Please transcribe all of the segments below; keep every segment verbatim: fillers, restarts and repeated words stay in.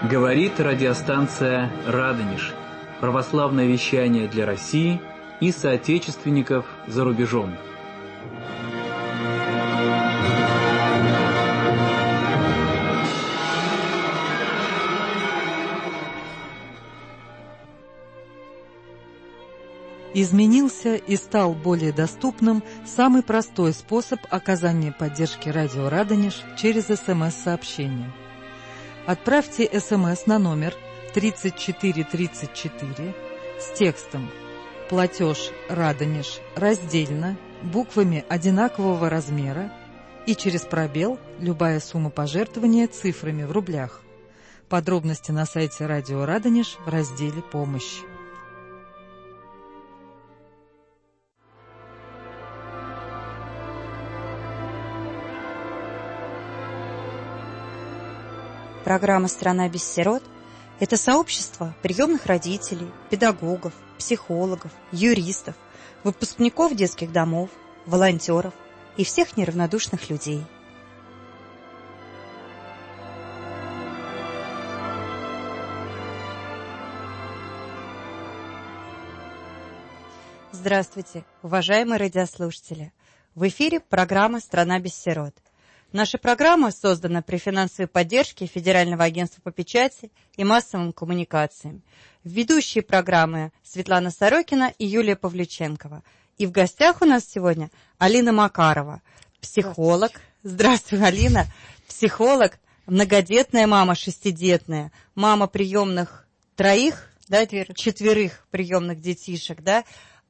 Говорит радиостанция «Радонеж». Православное вещание для России и соотечественников за рубежом. Изменился и стал более доступным самый простой способ оказания поддержки радио «Радонеж» через СМС-сообщение. Отправьте СМС на номер тридцать четыре тридцать четыре с текстом «Платеж Радонеж раздельно, буквами одинакового размера» и через пробел любая сумма пожертвования цифрами в рублях. Подробности на сайте радио «Радонеж» в разделе «Помощь». Программа «Страна без сирот» – это сообщество приемных родителей, педагогов, психологов, юристов, выпускников детских домов, волонтеров и всех неравнодушных людей. Здравствуйте, уважаемые радиослушатели! В эфире программа «Страна без сирот». Наша программа создана при финансовой поддержке Федерального агентства по печати и массовым коммуникациям. Ведущие программы Светлана Сорокина и Юлия Павлюченкова. И в гостях у нас сегодня Алина Макарова, психолог. Здравствуй, Алина. Психолог, многодетная мама, шестидетная, мама приемных троих, да, четверых приемных детишек, да.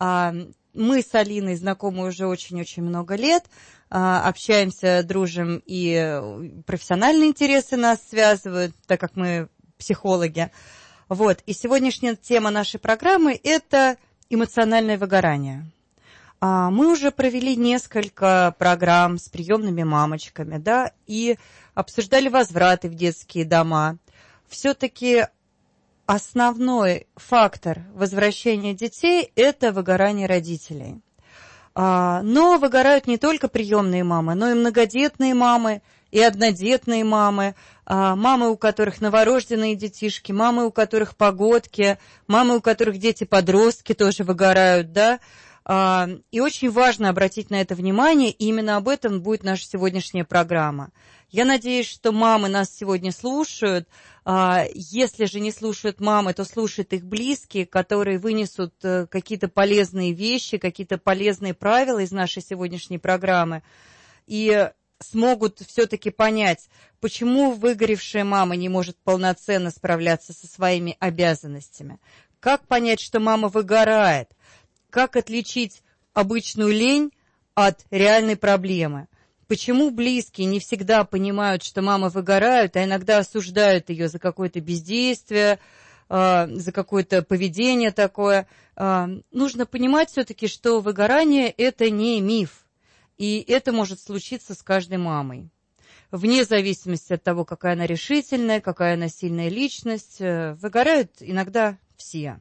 Мы с Алиной знакомы уже очень-очень много лет, общаемся, дружим, и профессиональные интересы нас связывают, так как мы психологи. Вот. И сегодняшняя тема нашей программы – это эмоциональное выгорание. Мы уже провели несколько программ с приемными мамочками, да, и обсуждали возвраты в детские дома. Все-таки основной фактор возвращения детей – это выгорание родителей. Но выгорают не только приемные мамы, но и многодетные мамы, и однодетные мамы, мамы, у которых новорожденные детишки, мамы, у которых погодки, мамы, у которых дети-подростки тоже выгорают, да. И очень важно обратить на это внимание, и именно об этом будет наша сегодняшняя программа. Я надеюсь, что мамы нас сегодня слушают. Если же не слушают мамы, то слушают их близкие, которые вынесут какие-то полезные вещи, какие-то полезные правила из нашей сегодняшней программы и смогут все-таки понять, почему выгоревшая мама не может полноценно справляться со своими обязанностями, как понять, что мама выгорает, как отличить обычную лень от реальной проблемы. Почему близкие не всегда понимают, что мама выгорает, а иногда осуждают ее за какое-то бездействие, за какое-то поведение такое. Нужно понимать все-таки, что выгорание – это не миф, и это может случиться с каждой мамой. Вне зависимости от того, какая она решительная, какая она сильная личность, выгорают иногда все.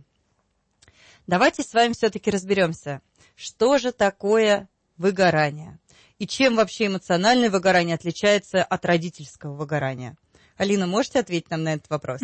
Давайте с вами все-таки разберемся, что же такое выгорание. И чем вообще эмоциональное выгорание отличается от родительского выгорания? Алина, можете ответить нам на этот вопрос?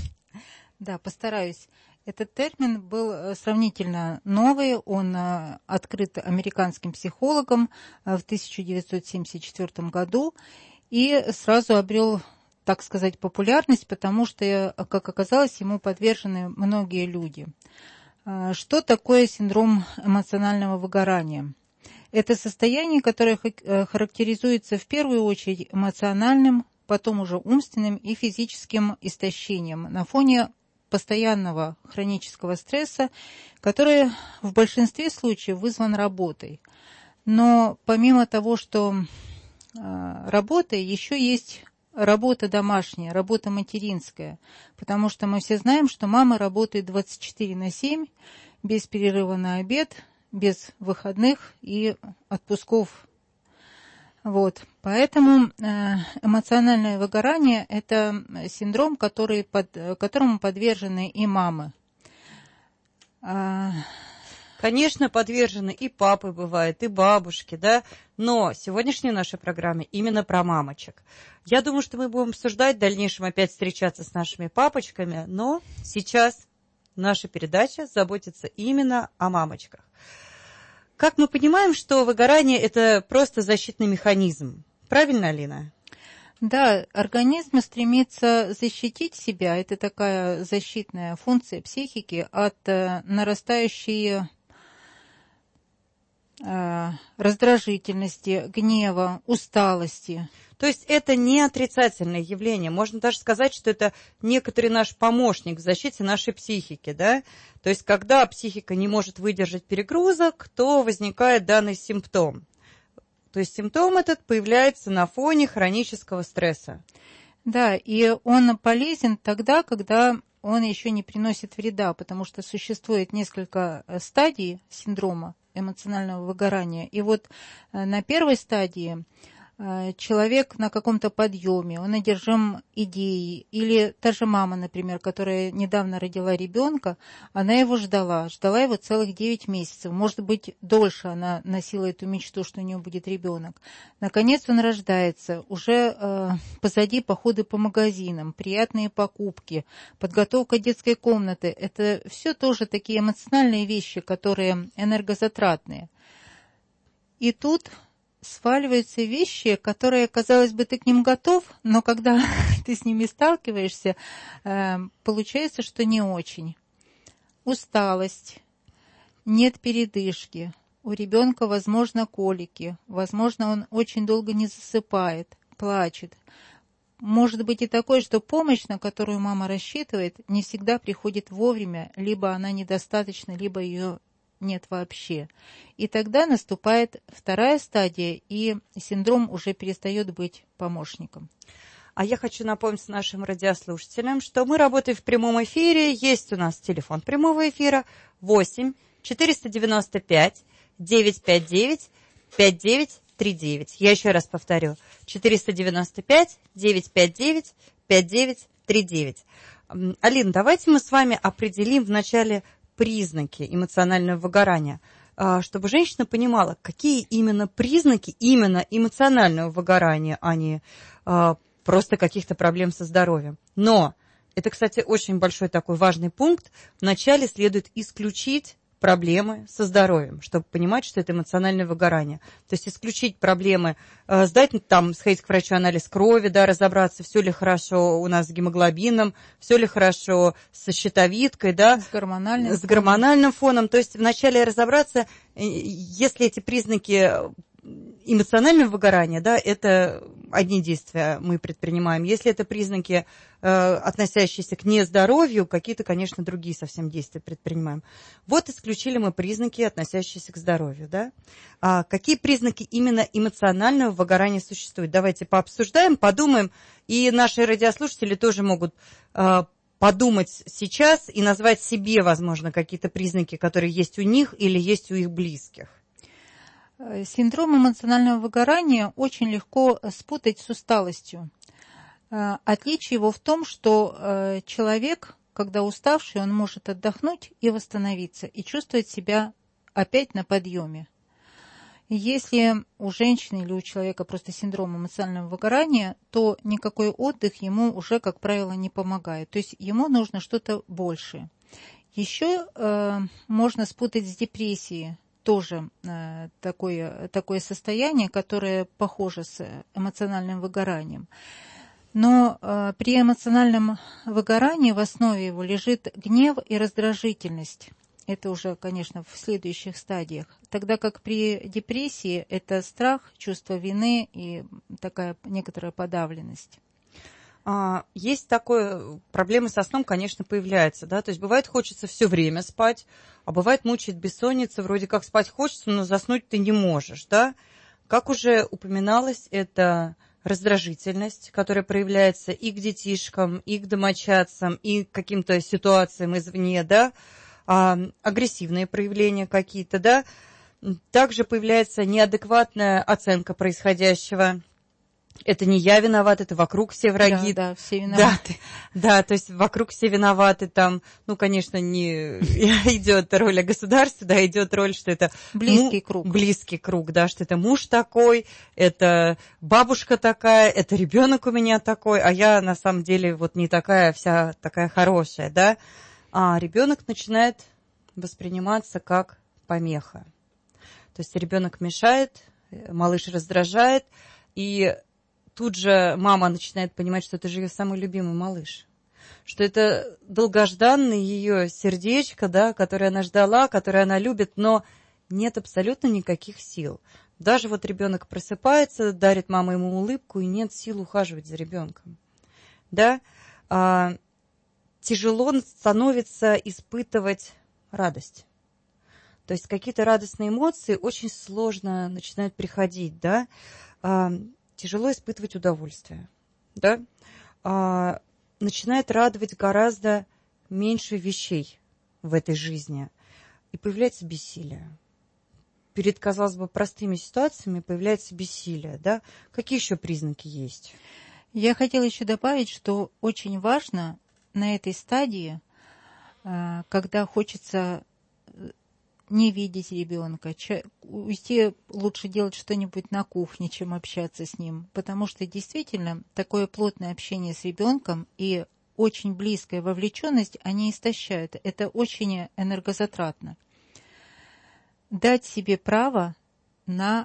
Да, постараюсь. Этот термин был сравнительно новый, он открыт американским психологом в тысяча девятьсот семьдесят четвёртом году и сразу обрел, так сказать, популярность, потому что, как оказалось, ему подвержены многие люди. Что такое синдром эмоционального выгорания? Это состояние, которое характеризуется в первую очередь эмоциональным, потом уже умственным и физическим истощением на фоне постоянного хронического стресса, который в большинстве случаев вызван работой. Но помимо того, что работа, еще есть работа домашняя, работа материнская, потому что мы все знаем, что мама работает двадцать четыре на семь, без перерыва на обед, без выходных и отпусков. Вот. Поэтому эмоциональное выгорание – это синдром, который под, которому подвержены и мамы. Конечно, подвержены и папы бывают, и бабушки, да, но сегодняшняя наша программа именно про мамочек. Я думаю, что мы будем обсуждать в дальнейшем опять встречаться с нашими папочками, но сейчас наша передача заботится именно о мамочках. Как мы понимаем, что выгорание – это просто защитный механизм. Правильно, Алина? Да, организм стремится защитить себя. Это такая защитная функция психики от э, нарастающей э, раздражительности, гнева, усталости. То есть это не отрицательное явление. Можно даже сказать, что это некоторый наш помощник в защите нашей психики, да? То есть когда психика не может выдержать перегрузок, то возникает данный симптом. То есть симптом этот появляется на фоне хронического стресса. Да, и он полезен тогда, когда он еще не приносит вреда, потому что существует несколько стадий синдрома эмоционального выгорания. И вот на первой стадии человек на каком-то подъеме, он одержим идеей, или та же мама, например, которая недавно родила ребенка, она его ждала, ждала его целых девять месяцев, может быть, дольше она носила эту мечту, что у нее будет ребенок. Наконец он рождается, уже э, позади походы по магазинам, приятные покупки, подготовка детской комнаты, это все тоже такие эмоциональные вещи, которые энергозатратные. И тут сваливаются вещи, которые, казалось бы, ты к ним готов, но когда ты с ними сталкиваешься, получается, что не очень. Усталость, нет передышки, у ребенка, возможно, колики, возможно, он очень долго не засыпает, плачет. Может быть и такое, что помощь, на которую мама рассчитывает, не всегда приходит вовремя, либо она недостаточна, либо ее нет вообще. И тогда наступает вторая стадия, и синдром уже перестает быть помощником. А я хочу напомнить нашим радиослушателям, что мы работаем в прямом эфире. Есть у нас телефон прямого эфира восемь четыреста девяносто пять девятьсот пятьдесят девять пятьдесят девять тридцать девять. Я еще раз повторю. четыреста девяносто пять девятьсот пятьдесят девять пятьдесят девять тридцать девять. Алина, давайте мы с вами определим вначале признаки эмоционального выгорания, чтобы женщина понимала, какие именно признаки именно эмоционального выгорания, а не просто каких-то проблем со здоровьем. Но это, кстати, очень большой такой важный пункт. Вначале следует исключить проблемы со здоровьем, чтобы понимать, что это эмоциональное выгорание. То есть исключить проблемы, э, сдать там, сходить к врачу анализ крови, да, разобраться, все ли хорошо у нас с гемоглобином, все ли хорошо со щитовидкой, да, с гормональным, с гормональным фоном. То есть вначале разобраться, если эти признаки эмоционального выгорания, да, это одни действия мы предпринимаем. Если это признаки, э, относящиеся к нездоровью, какие-то, конечно, другие совсем действия предпринимаем. Вот исключили мы признаки, относящиеся к здоровью, да. А какие признаки именно эмоционального выгорания существуют? Давайте пообсуждаем, подумаем, и наши радиослушатели тоже могут э, подумать сейчас и назвать себе, возможно, какие-то признаки, которые есть у них или есть у их близких. Синдром эмоционального выгорания очень легко спутать с усталостью. Отличие его в том, что человек, когда уставший, он может отдохнуть и восстановиться, и чувствовать себя опять на подъеме. Если у женщины или у человека просто синдром эмоционального выгорания, то никакой отдых ему уже, как правило, не помогает. То есть ему нужно что-то большее. Еще э, можно спутать с депрессией. Тоже э, такое, такое состояние, которое похоже с эмоциональным выгоранием. Но э, при эмоциональном выгорании в основе его лежит гнев и раздражительность. Это уже, конечно, в следующих стадиях. Тогда как при депрессии это страх, чувство вины и такая некоторая подавленность. Есть такое, проблемы со сном, конечно, появляются, да, то есть бывает хочется все время спать, а бывает мучает бессонница, вроде как спать хочется, но заснуть ты не можешь, да. Как уже упоминалось, это раздражительность, которая проявляется и к детишкам, и к домочадцам, и к каким-то ситуациям извне, да, а, агрессивные проявления какие-то, да. Также появляется неадекватная оценка происходящего. это не я виноват, это вокруг все враги. Да, да, все виноваты. Да, да, то есть вокруг все виноваты, там, ну, конечно, не идет роль государства, да, идет роль, что это близкий му- круг. Близкий круг, да, что это муж такой, это бабушка такая, это ребенок у меня такой, а я на самом деле вот не такая вся такая хорошая, да. А ребенок начинает восприниматься как помеха. То есть ребенок мешает, малыш раздражает, и тут же мама начинает понимать, что это же ее самый любимый малыш, что это долгожданное ее сердечко, да, которое она ждала, которое она любит, но нет абсолютно никаких сил. Даже вот ребенок просыпается, дарит мама ему улыбку, и нет сил ухаживать за ребенком. Да? А, тяжело становится испытывать радость. То есть какие-то радостные эмоции очень сложно начинают приходить, да. А, тяжело испытывать удовольствие, да. А, начинает радовать гораздо меньше вещей в этой жизни. И появляется бессилие. Перед, казалось бы, простыми ситуациями появляется бессилие, да. Какие еще признаки есть? Я хотела еще добавить, что очень важно на этой стадии, когда хочется не видеть ребенка, уйти, лучше делать что-нибудь на кухне, чем общаться с ним, потому что действительно такое плотное общение с ребенком и очень близкая вовлеченность, они истощают. Это очень энергозатратно. Дать себе право на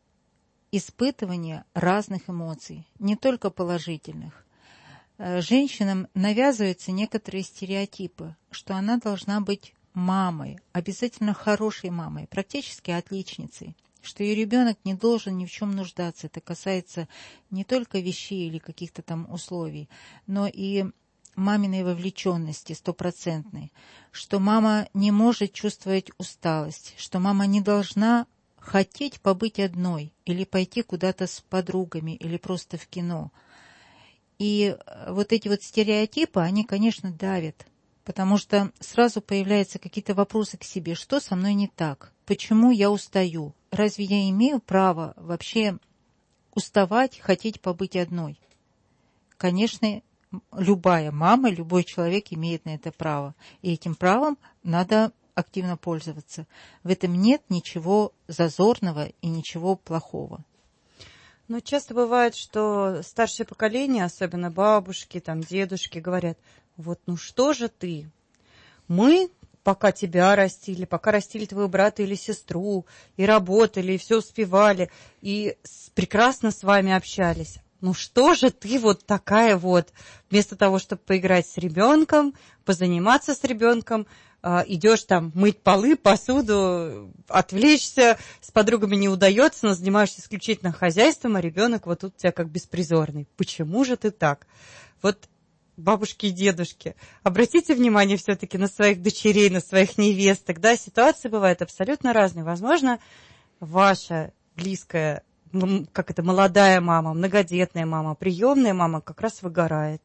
испытывание разных эмоций, не только положительных. Женщинам навязываются некоторые стереотипы, что она должна быть мамой, обязательно хорошей мамой, практически отличницей, что ее ребенок не должен ни в чем нуждаться. Это касается не только вещей или каких-то там условий, но и маминой вовлеченности стопроцентной, что мама не может чувствовать усталость, что мама не должна хотеть побыть одной или пойти куда-то с подругами или просто в кино. И вот эти вот стереотипы, они, конечно, давят, потому что сразу появляются какие-то вопросы к себе. Что со мной не так? Почему я устаю? Разве я имею право вообще уставать, хотеть побыть одной? Конечно, любая мама, любой человек имеет на это право. И этим правом надо активно пользоваться. В этом нет ничего зазорного и ничего плохого. Но часто бывает, что старшее поколение, особенно бабушки, там, дедушки, говорят: вот ну что же ты? Мы, пока тебя растили, пока растили твоего брата или сестру, и работали, и все успевали, и прекрасно с вами общались. Ну что же ты вот такая вот, вместо того, чтобы поиграть с ребенком, позаниматься с ребенком, идешь там мыть полы, посуду, отвлечься, с подругами не удается, но занимаешься исключительно хозяйством, а ребенок вот тут у тебя как беспризорный. Почему же ты так? Вот бабушки и дедушки, обратите внимание все-таки на своих дочерей, на своих невесток, да, ситуации бывают абсолютно разные. Возможно, ваша близкая, как это, молодая мама, многодетная мама, приемная мама как раз выгорает.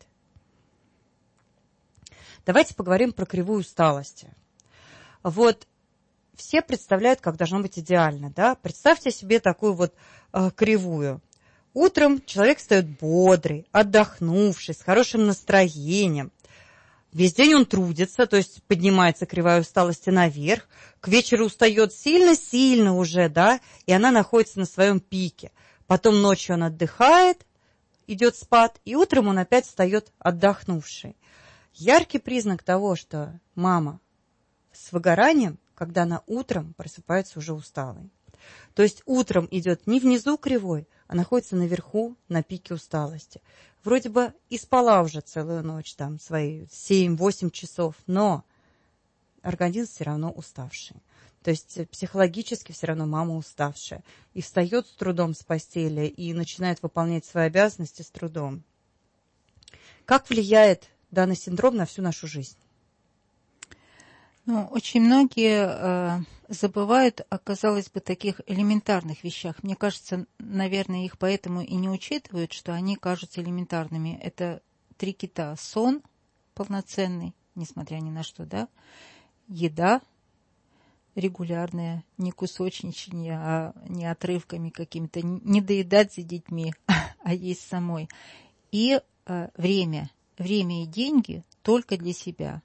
Давайте поговорим про кривую усталости. Вот все представляют, как должно быть идеально, да? Представьте себе такую вот э, кривую. Утром человек встает бодрый, отдохнувший, с хорошим настроением. Весь день он трудится, то есть поднимается кривая усталости наверх. К вечеру устает сильно-сильно уже, да, и она находится на своем пике. Потом ночью он отдыхает, идет спать, и утром он опять встает отдохнувший. Яркий признак того, что мама с выгоранием, когда она утром просыпается уже усталой. То есть утром идет не внизу кривой, а находится наверху на пике усталости. Вроде бы и спала уже целую ночь, там, свои семь-восемь часов, но организм все равно уставший. То есть психологически все равно мама уставшая. И встает с трудом с постели, и начинает выполнять свои обязанности с трудом. Как влияет данный синдром на всю нашу жизнь? Ну, очень многие э, забывают о, казалось бы, таких элементарных вещах. Мне кажется, наверное, их поэтому и не учитывают, что они кажутся элементарными. Это три кита. Сон полноценный, несмотря ни на что, да, еда, регулярное, не кусочничание, а не отрывками какими-то, не доедать за детьми, а есть самой. И э, время, время и деньги только для себя.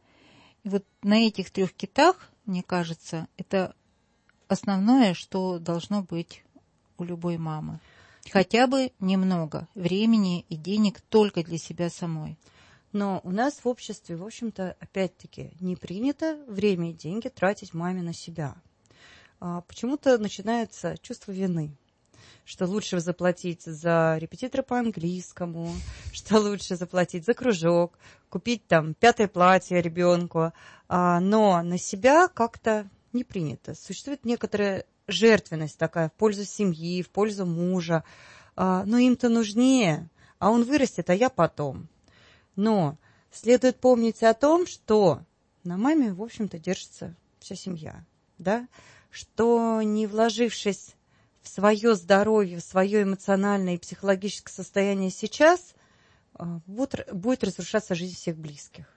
И вот на этих трех китах, мне кажется, это основное, что должно быть у любой мамы. Хотя бы немного времени и денег только для себя самой. Но у нас в обществе, в общем-то, опять-таки, не принято время и деньги тратить маме на себя. А почему-то начинается чувство вины, что лучше заплатить за репетитора по английскому, что лучше заплатить за кружок, купить там пятое платье ребенку. А, но на себя как-то не принято. Существует некоторая жертвенность такая в пользу семьи, в пользу мужа. А, но им-то нужнее, а он вырастет, а я потом. Но следует помнить о том, что на маме, в общем-то, держится вся семья, да? Что не вложившись в свое здоровье, в свое эмоциональное и психологическое состояние сейчас, будет, будет разрушаться жизнь всех близких.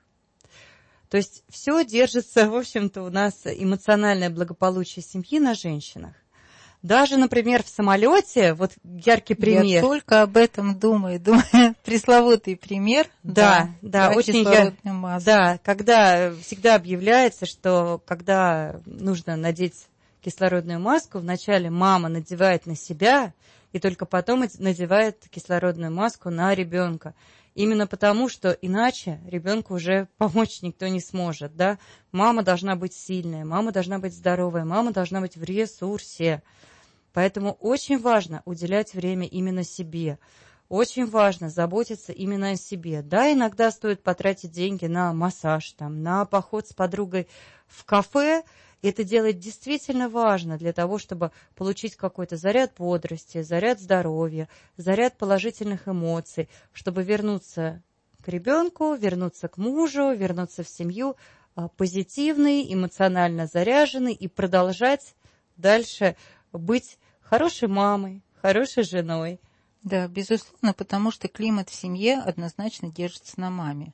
То есть все держится, в общем-то, у нас эмоциональное благополучие семьи на женщинах. Даже, например, в самолете, вот яркий пример. Я только об этом думаю, думаю, пресловутый пример. Да, да, да очень я, да, когда всегда объявляется, что когда нужно надеть кислородную маску, вначале мама надевает на себя, и только потом надевает кислородную маску на ребенка. Именно потому, что иначе ребенку уже помочь никто не сможет, да. Мама должна быть сильная, мама должна быть здоровая, мама должна быть в ресурсе. Поэтому очень важно уделять время именно себе. Очень важно заботиться именно о себе. Да, иногда стоит потратить деньги на массаж, там, на поход с подругой в кафе. Это делать действительно важно для того, чтобы получить какой-то заряд бодрости, заряд здоровья, заряд положительных эмоций, чтобы вернуться к ребенку, вернуться к мужу, вернуться в семью позитивный, эмоционально заряженный и продолжать дальше быть хорошей мамой, хорошей женой. Да, безусловно, потому что климат в семье однозначно держится на маме.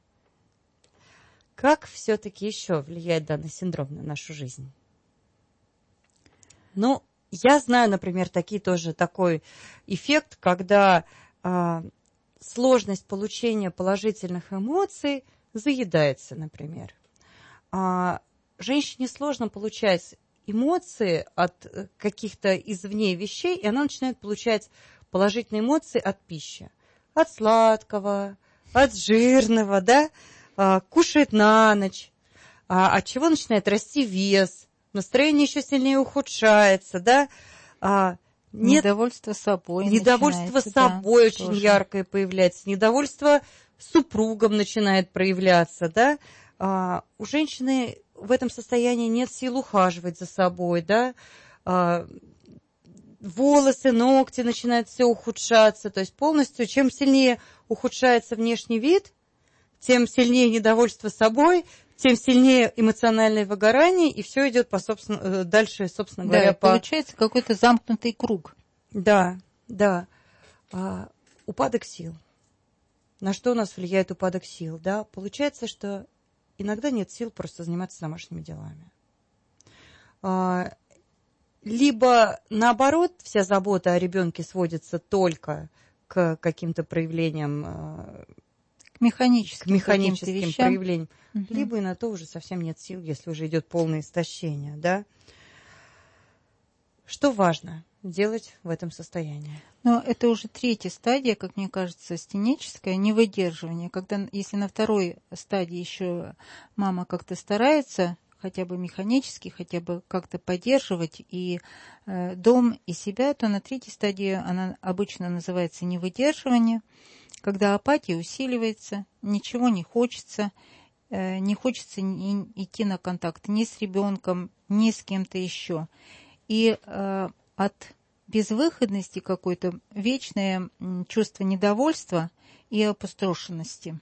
Как все-таки еще влияет данный синдром на нашу жизнь? Ну, я знаю, например, такие тоже, такой эффект, когда а, сложность получения положительных эмоций заедается, например. А, женщине сложно получать эмоции от каких-то извне вещей, и она начинает получать положительные эмоции от пищи. От сладкого, от жирного, да, а, кушает на ночь, а, от чего начинает расти вес, настроение еще сильнее ухудшается, да. А, нет, недовольство собой Недовольство собой да, очень тоже. Яркое появляется, недовольство супругом начинает проявляться, да. А, у женщины в этом состоянии нет сил ухаживать за собой, да, а, волосы, ногти начинают все ухудшаться, то есть полностью, чем сильнее ухудшается внешний вид, тем сильнее недовольство собой, тем сильнее эмоциональное выгорание, и все идет по собственно, дальше, собственно говоря, да, по... получается какой-то замкнутый круг. Да, да. А, упадок сил. На что у нас влияет упадок сил, да? Получается, что иногда нет сил просто заниматься домашними делами. А, либо, наоборот, вся забота о ребенке сводится только к каким-то проявлениям, к механическим, к механическим проявлениям, угу. Либо и на то уже совсем нет сил, если уже идет полное истощение, да? Что важно делать в этом состоянии? Но это уже третья стадия, как мне кажется, стеническое невыдерживание. Когда, если на второй стадии еще мама как-то старается хотя бы механически, хотя бы как-то поддерживать и э, дом, и себя, то на третьей стадии она обычно называется невыдерживание, когда апатия усиливается, ничего не хочется, э, не хочется ни, идти на контакт ни с ребенком, ни с кем-то еще. И э, от безвыходности какой-то вечное чувство недовольства и опустошенности.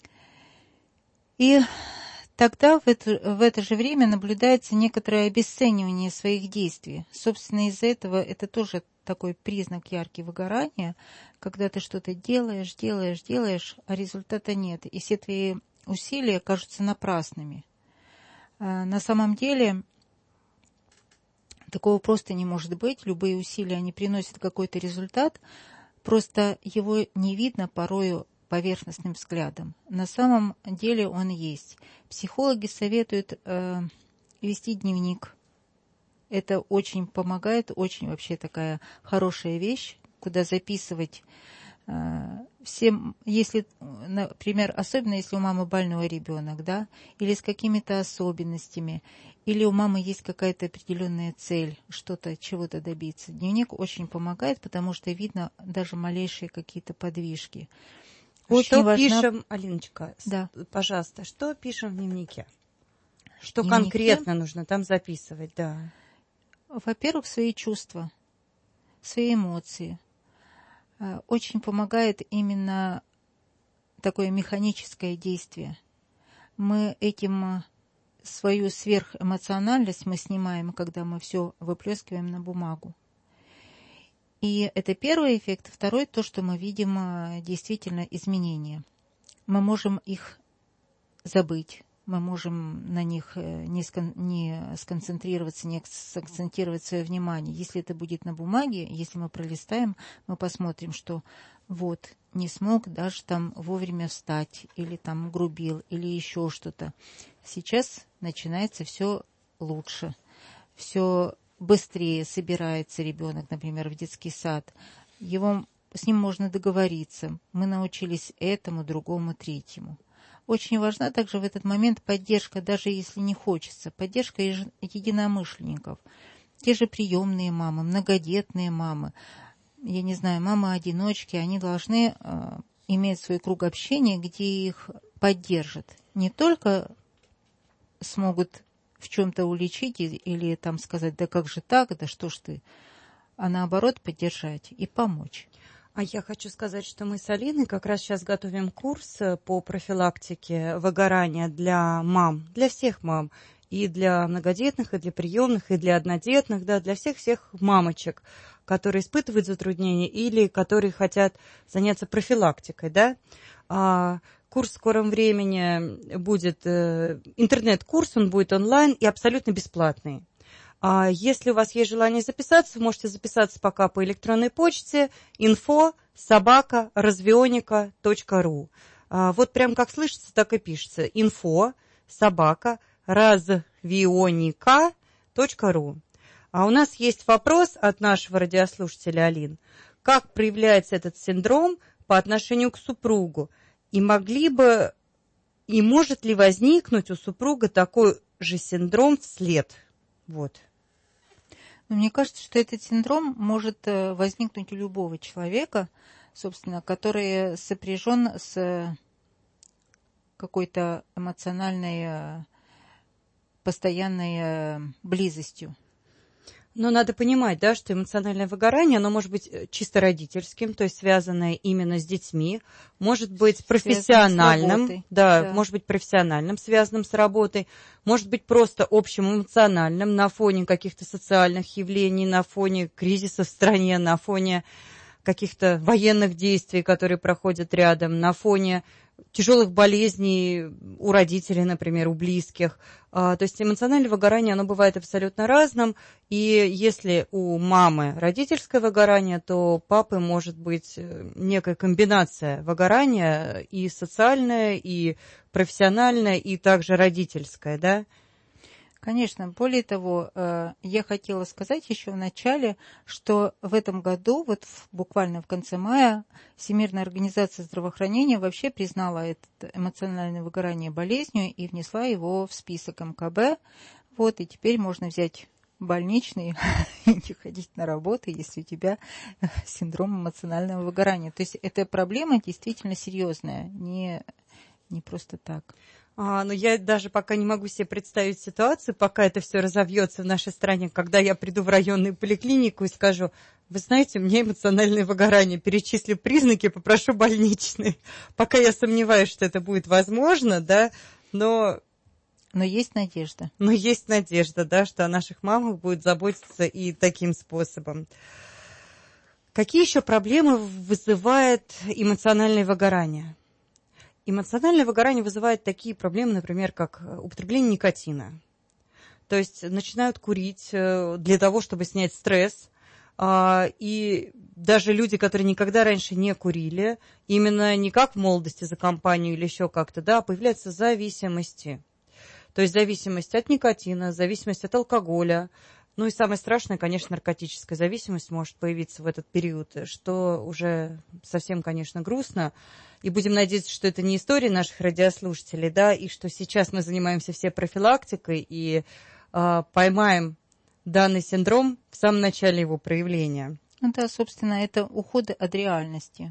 И тогда в это, в это же время наблюдается некоторое обесценивание своих действий. Собственно, из-за этого это тоже такой признак яркий выгорания, когда ты что-то делаешь, делаешь, делаешь, а результата нет. И все твои усилия кажутся напрасными. На самом деле Такого просто не может быть. Любые усилия, они приносят какой-то результат. Просто его не видно порою поверхностным взглядом. На самом деле он есть. Психологи советуют э, вести дневник. Это очень помогает, очень вообще такая хорошая вещь, куда записывать э, всем, если, например, особенно если у мамы больной ребенок, да, или с какими-то особенностями, или у мамы есть какая-то определенная цель, что-то, чего-то добиться. Дневник очень помогает, потому что видно даже малейшие какие-то подвижки. Очень что важна... пишем, Алиночка, да. пожалуйста, что пишем в дневнике? Что в дневнике? Конкретно нужно там записывать, да. Во-первых, свои чувства, свои эмоции. Очень помогает именно такое механическое действие. Мы этим свою сверхэмоциональность мы снимаем, когда мы все выплескиваем на бумагу. И это первый эффект. Второй, то, что мы видим действительно изменения. Мы можем их забыть, мы можем на них не, скон, не сконцентрироваться, не сакцентировать свое внимание. Если это будет на бумаге, если мы пролистаем, мы посмотрим, что вот не смог даже там вовремя встать, или там грубил, или еще что-то. Сейчас начинается все лучше, все быстрее собирается ребенок, например, в детский сад. Его, с ним можно договориться. Мы научились этому, другому, третьему. Очень важна также в этот момент поддержка, даже если не хочется, поддержка единомышленников. Те же приемные мамы, многодетные мамы, я не знаю, мамы-одиночки, они должны э, иметь свой круг общения, где их поддержат. Не только смогут в чем-то уличить или там сказать, да как же так, да что ж ты, а наоборот поддержать и помочь. А я хочу сказать, что мы с Алиной как раз сейчас готовим курс по профилактике выгорания для мам, для всех мам, и для многодетных, и для приемных, и для однодетных, да, для всех-всех мамочек, которые испытывают затруднения или которые хотят заняться профилактикой, да. А курс в скором времени будет, интернет-курс, он будет онлайн и абсолютно бесплатный. А если у вас есть желание записаться, вы можете записаться пока по электронной почте инфо собака развионика точка ру. А вот прям как слышится, так и пишется. инфо собака развионика точка ру. А у нас есть вопрос от нашего радиослушателя Алин. Как проявляется этот синдром по отношению к супругу? И могли бы, и может ли возникнуть у супруга такой же синдром вслед? Вот. Мне кажется, что этот синдром может возникнуть у любого человека, собственно, который сопряжен с какой-то эмоциональной, постоянной близостью. Но надо понимать, да, что эмоциональное выгорание, оно может быть чисто родительским, то есть связанное именно с детьми, может быть профессиональным, да, да, может быть профессиональным, связанным с работой, может быть просто общим эмоциональным на фоне каких-то социальных явлений, на фоне кризиса в стране, на фоне каких-то военных действий, которые проходят рядом, на фоне тяжелых болезней у родителей, например, у близких. То есть эмоциональное выгорание, оно бывает абсолютно разным. И если у мамы родительское выгорание, то у папы может быть некая комбинация выгорания и социальное, и профессиональное, и также родительское, да? Конечно. Более того, я хотела сказать еще в начале, что в этом году, вот буквально в конце мая, Всемирная организация здравоохранения вообще признала это эмоциональное выгорание болезнью и внесла его в список эм ка бэ. Вот, и теперь можно взять больничный и не ходить на работу, если у тебя синдром эмоционального выгорания. То есть эта проблема действительно серьезная, не, не просто так. А, но я даже пока не могу себе представить ситуацию, пока это все разовьется в нашей стране, когда я приду в районную поликлинику и скажу, вы знаете, у меня эмоциональное выгорание, перечислю признаки, попрошу больничный. Пока я сомневаюсь, что это будет возможно, да, но... Но есть надежда. Но есть надежда, да, что о наших мамах будет заботиться и таким способом. Какие еще проблемы вызывает эмоциональное выгорание? Эмоциональное выгорание вызывает такие проблемы, например, как употребление никотина. То есть начинают курить для того, чтобы снять стресс. И даже люди, которые никогда раньше не курили, именно не как в молодости за компанию или еще как-то, да, появляются зависимости. То есть зависимость от никотина, зависимость от алкоголя. Ну и самое страшное, конечно, наркотическая зависимость может появиться в этот период, что уже совсем, конечно, грустно. И будем надеяться, что это не история наших радиослушателей, да, и что сейчас мы занимаемся все профилактикой и э, поймаем данный синдром в самом начале его проявления. Ну да, собственно, это уход от реальности.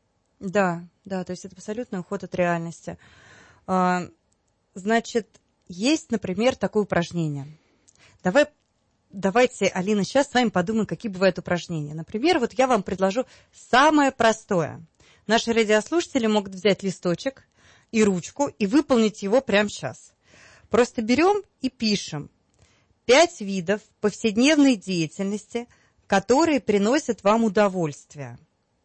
Да, да, то есть это абсолютный уход от реальности. А, значит, есть, например, такое упражнение. Давай, давайте, Алина, сейчас с вами подумаем, какие бывают упражнения. Например, вот я вам предложу самое простое. Наши радиослушатели могут взять листочек и ручку и выполнить его прямо сейчас. Просто берем и пишем пять видов повседневной деятельности, которые приносят вам удовольствие.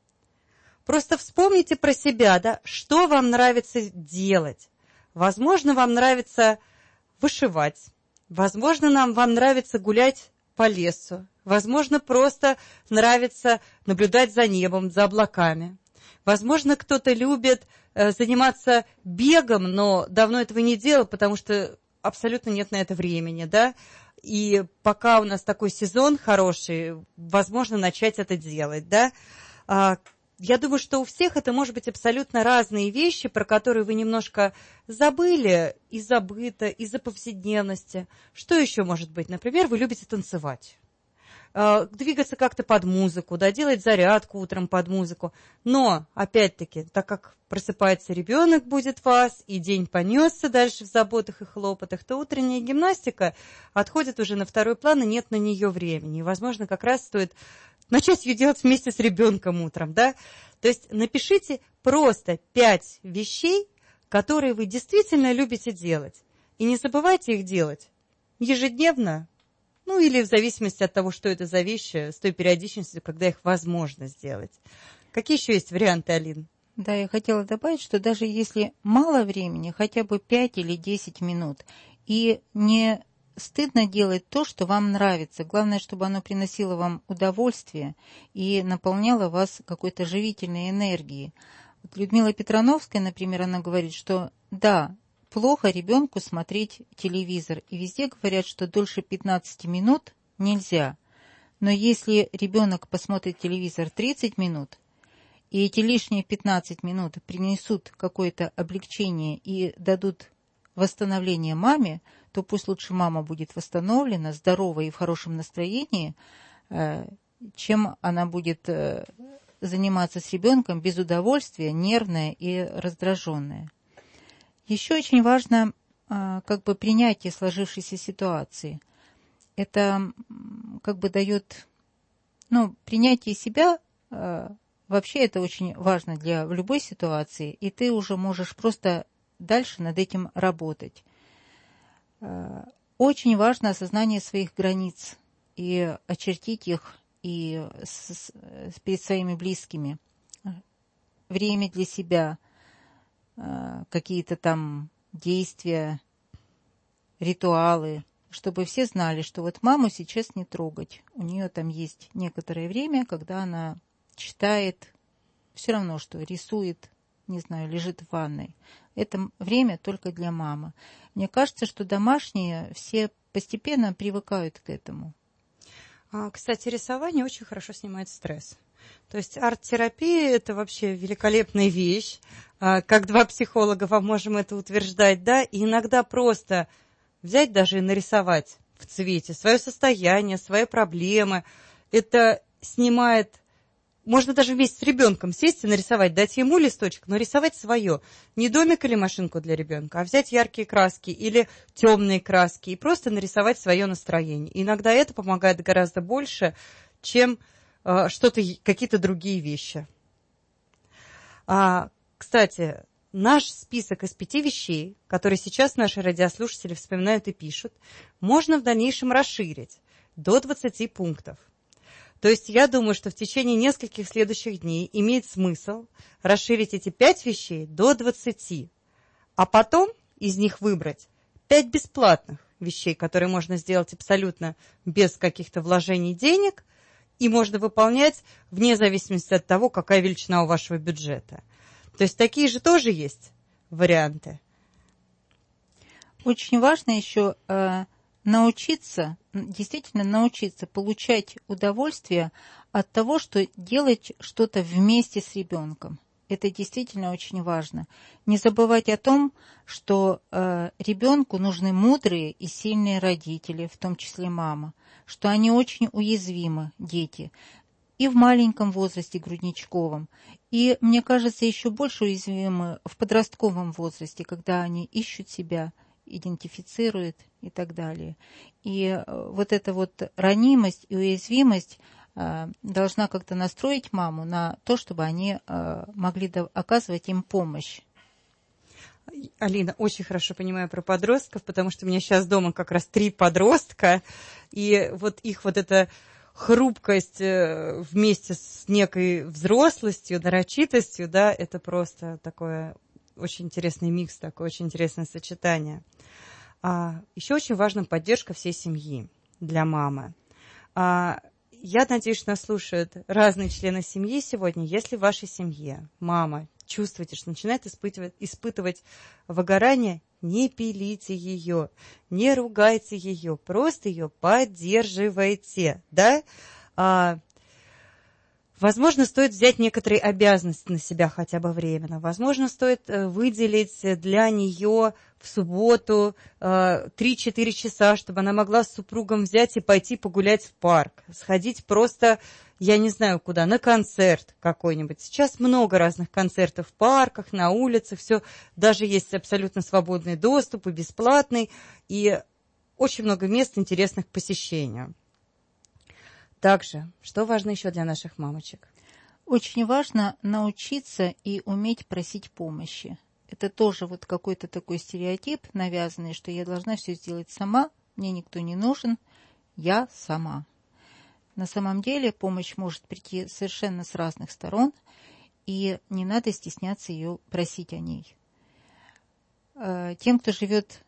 Просто вспомните про себя, да, что вам нравится делать. Возможно, вам нравится вышивать. Возможно, нам, вам нравится гулять по лесу. Возможно, просто нравится наблюдать за небом, за облаками. Возможно, кто-то любит э, заниматься бегом, но давно этого не делал, потому что абсолютно нет на это времени, да. И пока у нас такой сезон хороший, возможно, начать это делать, да. А, я думаю, что у всех это может быть абсолютно разные вещи, про которые вы немножко забыли из-за быта, из-за повседневности. Что еще может быть? Например, вы любите танцевать, двигаться как-то под музыку, да, делать зарядку утром под музыку. Но, опять-таки, так как просыпается ребенок, будет вас, и день понесся дальше в заботах и хлопотах, то утренняя гимнастика отходит уже на второй план, и нет на нее времени. И, возможно, как раз стоит начать ее делать вместе с ребенком утром, да. То есть напишите просто пять вещей, которые вы действительно любите делать. И не забывайте их делать ежедневно, ну или в зависимости от того, что это за вещи, с той периодичностью, когда их возможно сделать. Какие еще есть варианты, Алин? Да, я хотела добавить, что даже если мало времени, хотя бы пять или десять минут, и не стыдно делать то, что вам нравится. Главное, чтобы оно приносило вам удовольствие и наполняло вас какой-то живительной энергией. Вот Людмила Петрановская, например, она говорит, что да, плохо ребенку смотреть телевизор. И везде говорят, что дольше пятнадцати минут нельзя. Но если ребенок посмотрит телевизор тридцать минут, и эти лишние пятнадцать минут принесут какое-то облегчение и дадут восстановление маме, то пусть лучше мама будет восстановлена, здорова и в хорошем настроении, чем она будет заниматься с ребенком без удовольствия, нервная и раздраженная. Еще очень важно как бы принятие сложившейся ситуации. Это как бы дает, ну, принятие себя, вообще это очень важно для в любой ситуации, и ты уже можешь просто дальше над этим работать. Очень важно осознание своих границ и очертить их и с, с, перед своими близкими. Время для себя, какие-то там действия, ритуалы, чтобы все знали, что вот маму сейчас не трогать. У нее там есть некоторое время, когда она читает, все равно, что рисует, не знаю, лежит в ванной. Это время только для мамы. Мне кажется, что домашние все постепенно привыкают к этому. Кстати, рисование очень хорошо снимает стресс. То есть арт-терапия – это вообще великолепная вещь. Как два психолога вам можем это утверждать, да? И иногда просто взять даже и нарисовать в цвете свое состояние, свои проблемы. Это снимает. Можно даже вместе с ребенком сесть и нарисовать, дать ему листочек, но рисовать свое. Не домик или машинку для ребенка, а взять яркие краски или темные краски и просто нарисовать свое настроение. И иногда это помогает гораздо больше, чем э, что-то, какие-то другие вещи. А, кстати, наш список из пяти вещей, которые сейчас наши радиослушатели вспоминают и пишут, можно в дальнейшем расширить до двадцати пунктов. То есть я думаю, что в течение нескольких следующих дней имеет смысл расширить эти пять вещей до двадцати, а потом из них выбрать пять бесплатных вещей, которые можно сделать абсолютно без каких-то вложений денег, и можно выполнять вне зависимости от того, какая величина у вашего бюджета. То есть такие же тоже есть варианты. Очень важно еще э, научиться, действительно научиться получать удовольствие от того, что делать что-то вместе с ребенком. Это действительно очень важно. Не забывать о том, что э, ребенку нужны мудрые и сильные родители, в том числе мама, что они очень уязвимы, дети, и в маленьком возрасте грудничковом. И, мне кажется, еще больше уязвимы в подростковом возрасте, когда они ищут себя, идентифицируют и так далее. И вот эта вот ранимость и уязвимость должна как-то настроить маму на то, чтобы они могли оказывать им помощь. Алина, очень хорошо понимаю про подростков, потому что у меня сейчас дома как раз три подростка, и вот их вот эта хрупкость вместе с некой взрослостью, нарочитостью, да, это просто такое очень интересный микс, такое очень интересное сочетание. А, еще очень важна поддержка всей семьи для мамы. А, я надеюсь, что нас слушают разные члены семьи сегодня. Если в вашей семье мама чувствуете, что начинает испытывать, испытывать выгорание, не пилите ее, не ругайте ее, просто ее поддерживайте, да? А, возможно, стоит взять некоторые обязанности на себя хотя бы временно. Возможно, стоит выделить для нее в субботу три-четыре часа, чтобы она могла с супругом взять и пойти погулять в парк, сходить просто, я не знаю куда, на концерт какой-нибудь. Сейчас много разных концертов в парках, на улицах, все, даже есть абсолютно свободный доступ и бесплатный, и очень много мест интересных к посещению. Также, что важно еще для наших мамочек? Очень важно научиться и уметь просить помощи. Это тоже вот какой-то такой стереотип навязанный, что я должна все сделать сама, мне никто не нужен, я сама. На самом деле помощь может прийти совершенно с разных сторон, и не надо стесняться ее просить о ней. Тем, кто живет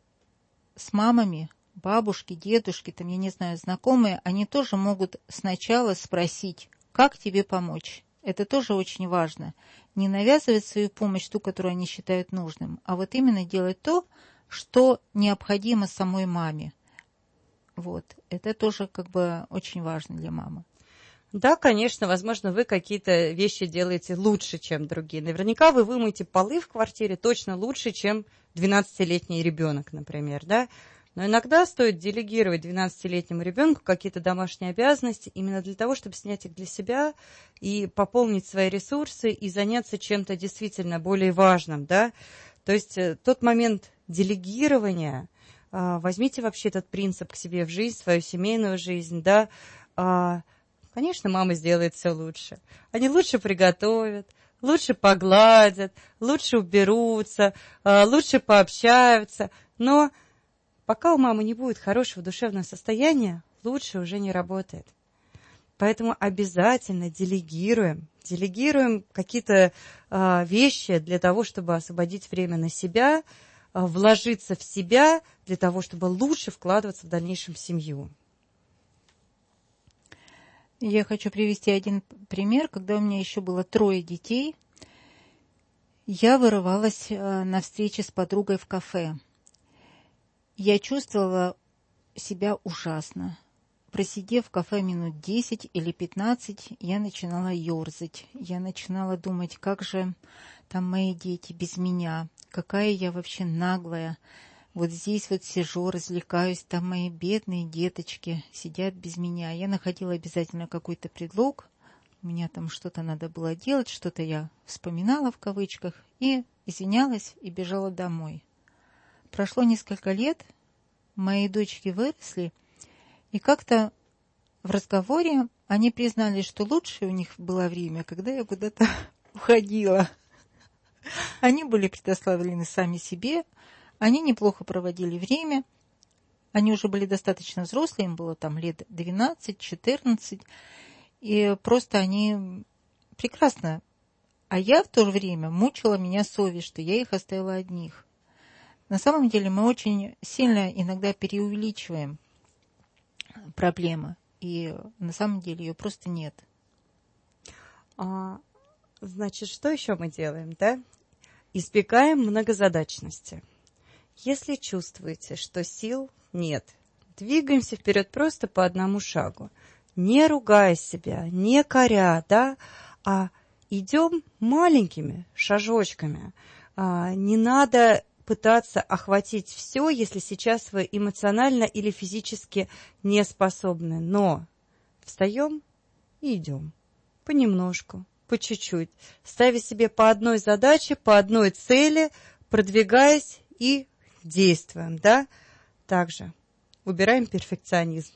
с мамами, бабушки, дедушки, там, я не знаю, знакомые, они тоже могут сначала спросить, как тебе помочь. Это тоже очень важно. Не навязывать свою помощь, ту, которую они считают нужным, а вот именно делать то, что необходимо самой маме. Вот. Это тоже как бы очень важно для мамы. Да, конечно, возможно, вы какие-то вещи делаете лучше, чем другие. Наверняка вы вымоете полы в квартире точно лучше, чем двенадцатилетний ребенок, например, да? Но иногда стоит делегировать двенадцатилетнему ребенку какие-то домашние обязанности именно для того, чтобы снять их для себя и пополнить свои ресурсы и заняться чем-то действительно более важным, да? То есть тот момент делегирования, возьмите вообще этот принцип к себе в жизнь, свою семейную жизнь, да? Конечно, мама сделает все лучше. Они лучше приготовят, лучше погладят, лучше уберутся, лучше пообщаются, но пока у мамы не будет хорошего душевного состояния, лучше уже не работает. Поэтому обязательно делегируем. Делегируем какие-то а, вещи для того, чтобы освободить время на себя, а, вложиться в себя, для того, чтобы лучше вкладываться в дальнейшем в семью. Я хочу привести один пример. Когда у меня еще было трое детей, я вырывалась на встрече с подругой в кафе. Я чувствовала себя ужасно. Просидев в кафе минут десять или пятнадцать, я начинала ерзать. Я начинала думать, как же там мои дети без меня, какая я вообще наглая. Вот здесь вот сижу, развлекаюсь, там мои бедные деточки сидят без меня. Я находила обязательно какой-то предлог. У меня там что-то надо было делать, что-то я вспоминала в кавычках и извинялась и бежала домой. Прошло несколько лет, мои дочки выросли, и как-то в разговоре они признали, что лучшее у них было время, когда я куда-то уходила. Они были предоставлены сами себе, они неплохо проводили время, они уже были достаточно взрослые, им было там лет двенадцать-четырнадцать, и просто они прекрасно. А я в то же время мучила меня совесть, что я их оставила одних. На самом деле мы очень сильно иногда преувеличиваем проблемы, и на самом деле ее просто нет. А, значит, что еще мы делаем, да? Избегаем многозадачности. Если чувствуете, что сил нет, двигаемся вперед просто по одному шагу. Не ругая себя, не коря, да, а идем маленькими шажочками. А, не надо пытаться охватить все, если сейчас вы эмоционально или физически не способны. Но встаем и идем понемножку, по чуть-чуть, ставя себе по одной задаче, по одной цели, продвигаясь и действуем, да. Также убираем перфекционизм.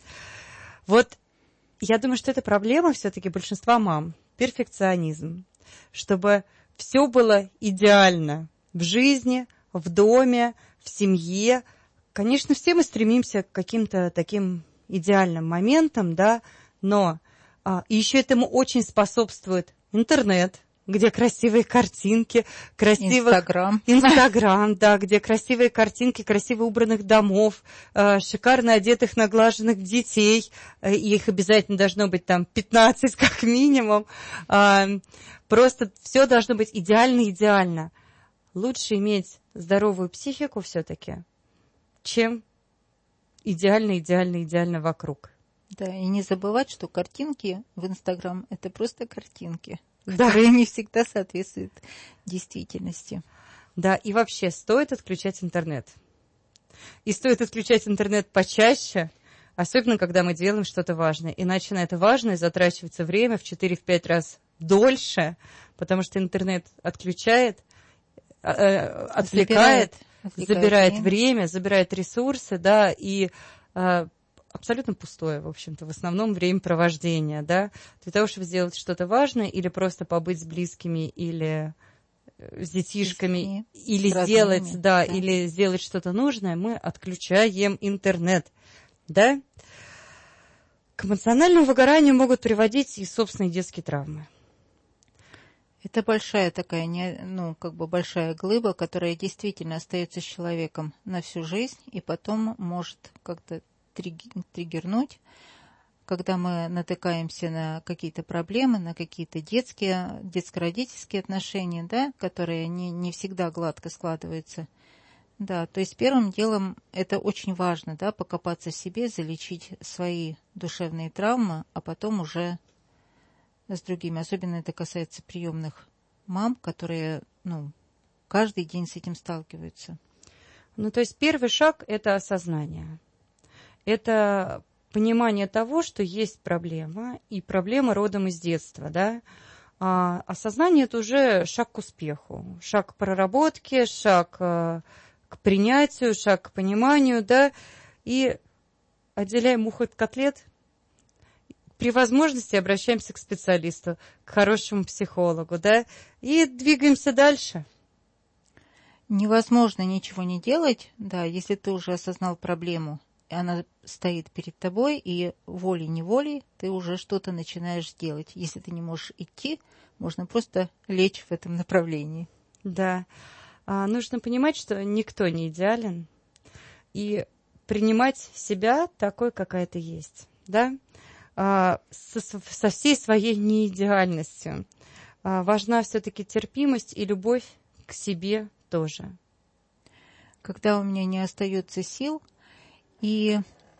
Вот я думаю, что это проблема все-таки большинства мам. Перфекционизм. Чтобы все было идеально в жизни, в доме, в семье. Конечно, все мы стремимся к каким-то таким идеальным моментам, да, но а, еще этому очень способствует интернет, где красивые картинки, красивых... Инстаграм. Инстаграм, да, где красивые картинки, красиво убранных домов, э, шикарно одетых, наглаженных детей. Э, их обязательно должно быть там пятнадцать как минимум. Э, просто все должно быть идеально-идеально. Лучше иметь здоровую психику все-таки, чем идеально-идеально-идеально вокруг. Да, и не забывать, что картинки в Инстаграм – это просто картинки, да. которые не всегда соответствуют действительности. Да, и вообще стоит отключать интернет. И стоит отключать интернет почаще, особенно когда мы делаем что-то важное. Иначе на это важное затрачивается время в четыре-пять раз дольше, потому что интернет отключает, э, отвлекает, забирает, забирает время. время, забирает ресурсы, да, и э, абсолютно пустое, в общем-то, в основном времяпровождение, да, для того, чтобы сделать что-то важное или просто побыть с близкими или с детишками, с или с сделать, родными, да, да, или сделать что-то нужное, мы отключаем интернет, да. К эмоциональному выгоранию могут приводить и собственные детские травмы. Это большая такая, ну, как бы большая глыба, которая действительно остается с человеком на всю жизнь и потом может как-то триггернуть, когда мы натыкаемся на какие-то проблемы, на какие-то детские, детско-родительские отношения, да, которые не, не всегда гладко складываются. Да, то есть первым делом это очень важно, да, покопаться в себе, залечить свои душевные травмы, а потом уже с другими. Особенно это касается приемных мам, которые, ну, каждый день с этим сталкиваются. Ну, то есть первый шаг – это осознание. Это понимание того, что есть проблема, и проблема родом из детства, да. А осознание – это уже шаг к успеху, шаг к проработке, шаг к принятию, шаг к пониманию, да, и отделяем мух от котлет. При возможности обращаемся к специалисту, к хорошему психологу, да, и двигаемся дальше. Невозможно ничего не делать, да, если ты уже осознал проблему, и она стоит перед тобой, и волей-неволей ты уже что-то начинаешь делать. Если ты не можешь идти, можно просто лечь в этом направлении. Да, а, нужно понимать, что никто не идеален, и принимать себя такой, какая ты есть, да. Со, со всей своей неидеальностью. Важна все-таки терпимость и любовь к себе тоже. Когда у меня не остается сил, и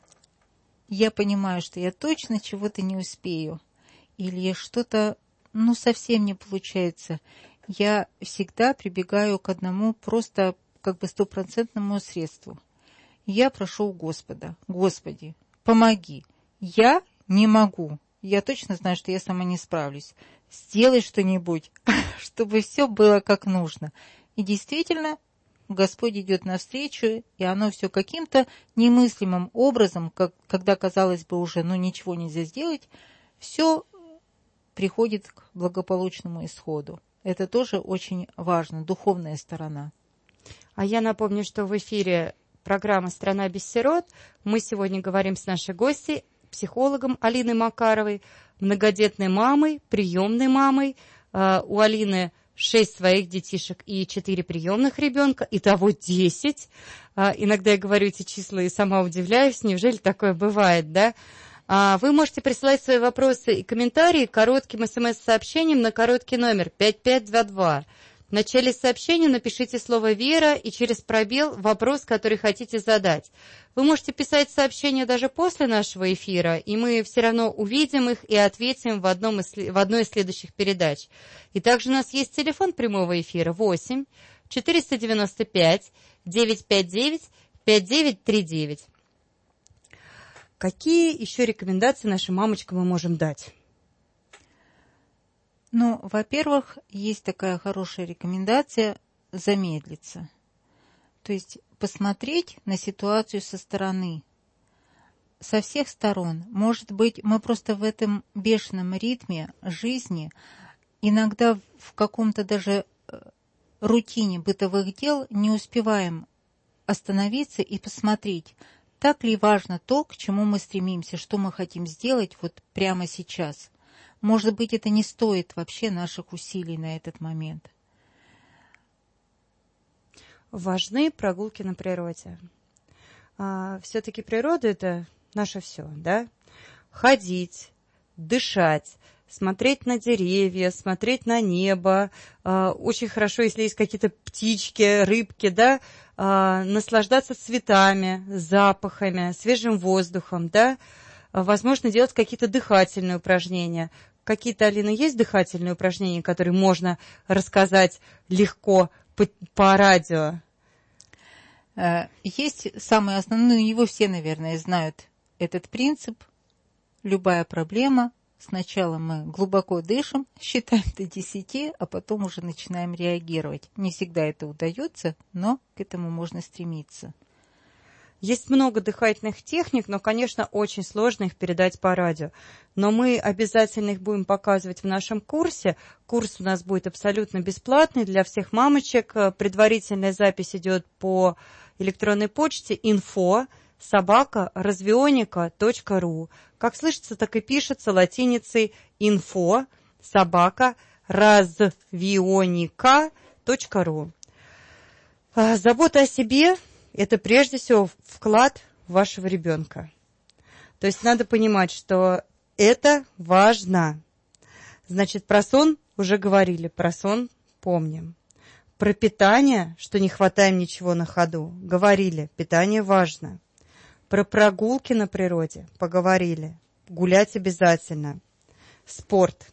я понимаю, что я точно чего-то не успею, или что-то, ну, совсем не получается, я всегда прибегаю к одному просто как бы стопроцентному средству. Я прошу у Господа: Господи, помоги. Я не могу. Я точно знаю, что я сама не справлюсь. Сделай что-нибудь, чтобы все было как нужно. И действительно, Господь идет навстречу, и оно все каким-то немыслимым образом, как, когда, казалось бы, уже ну, ничего нельзя сделать, все приходит к благополучному исходу. Это тоже очень важно, духовная сторона. А я напомню, что в эфире программа «Страна без сирот». Мы сегодня говорим с нашей гостьей, психологом Алиной Макаровой, многодетной мамой, приемной мамой. У Алины шесть своих детишек и четыре приемных ребенка, итого десять. Иногда я говорю эти числа и сама удивляюсь, неужели такое бывает, да? Вы можете присылать свои вопросы и комментарии коротким смс-сообщением на короткий номер пять пять два два. В начале сообщения напишите слово «Вера» и через пробел вопрос, который хотите задать. Вы можете писать сообщения даже после нашего эфира, и мы все равно увидим их и ответим в, одном из, в одной из следующих передач. И также у нас есть телефон прямого эфира восемь четыреста девяносто пять девятьсот пятьдесят девять пятьдесят девять тридцать девять. Какие еще рекомендации нашим мамочкам мы можем дать? Ну, во-первых, есть такая хорошая рекомендация замедлиться. То есть посмотреть на ситуацию со стороны, со всех сторон. Может быть, мы просто в этом бешеном ритме жизни, иногда в каком-то даже рутине бытовых дел не успеваем остановиться и посмотреть, так ли важно то, к чему мы стремимся, что мы хотим сделать вот прямо сейчас. Может быть, это не стоит вообще наших усилий на этот момент. Важны прогулки на природе. А, все-таки природа – это наше все, да? Ходить, дышать, смотреть на деревья, смотреть на небо. А, очень хорошо, если есть какие-то птички, рыбки, да? А, наслаждаться цветами, запахами, свежим воздухом, да? А, возможно, делать какие-то дыхательные упражнения. Какие-то, Алина, есть дыхательные упражнения, которые можно рассказать легко по, по радио? Есть самый основной, его все, наверное, знают этот принцип. Любая проблема, сначала мы глубоко дышим, считаем до десяти, а потом уже начинаем реагировать. Не всегда это удается, но к этому можно стремиться. Есть много дыхательных техник, но, конечно, очень сложно их передать по радио. Но мы обязательно их будем показывать в нашем курсе. Курс у нас будет абсолютно бесплатный для всех мамочек. Предварительная запись идет по электронной почте info собака развионика точка ру. Как слышится, так и пишется латиницей info собака развионика точка ру. Забота о себе – это прежде всего вклад в вашего ребенка. То есть надо понимать, что это важно. Значит, про сон уже говорили, про сон помним. Про питание, что не хватаем ничего на ходу, говорили, питание важно. Про прогулки на природе поговорили, гулять обязательно. Спорт.